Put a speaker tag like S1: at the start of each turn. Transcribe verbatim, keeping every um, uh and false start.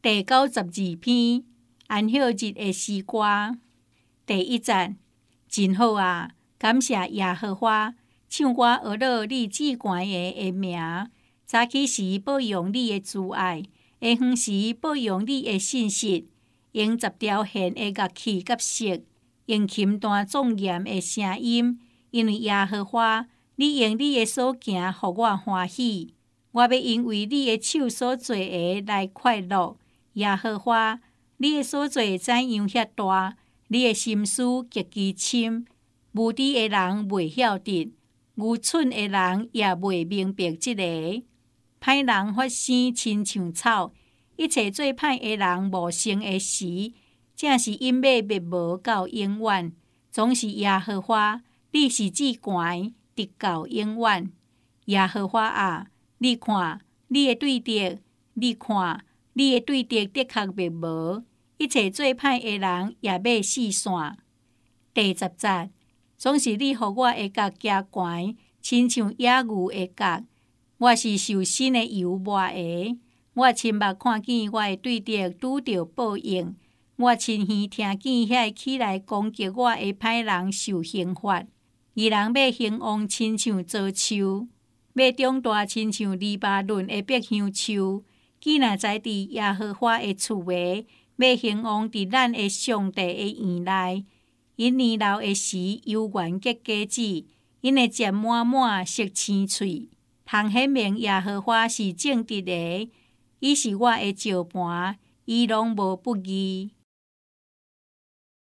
S1: 第九十二篇安息日的詩歌。第一節，真好啊！感謝耶和華，唱歌學樂你至高的的名。早起時保養你的慈愛，下昏時保養你的信實。用十條弦的樂器甲瑟，用琴彈莊嚴的聲音。因為耶和華，你用你的所行，互我歡喜。我要因為你的手所做的來快樂。耶和華，你的所做怎樣遐大？你的心思極其深。無知的人袂曉得，愚蠢的人也袂明白這個。歹人發生親像草，一切做歹的人無成的時，正是因為滅無到永遠。總是耶和華，你是至高，直到永遠。耶和華啊，你看，你的對敵，你看，你的對敵的確滅無，一切做歹的人也要死散。第十節，總是你互我的角加懸，親像野牛的角。我是受新的油抹的，我親目看見我的對敵拄着報應，我親耳聽見遐起來攻擊我的歹人受刑罰。義人要興旺親像糟樹，要長大親像黎巴嫩的百香樹。既若在佇耶和華的厝內，要興旺佇咱的上帝的院內。因年老的時猶原結果子，因的舌滿滿色青喙。通顯明耶和華是正直的，伊是我的照盤，伊攏無不義。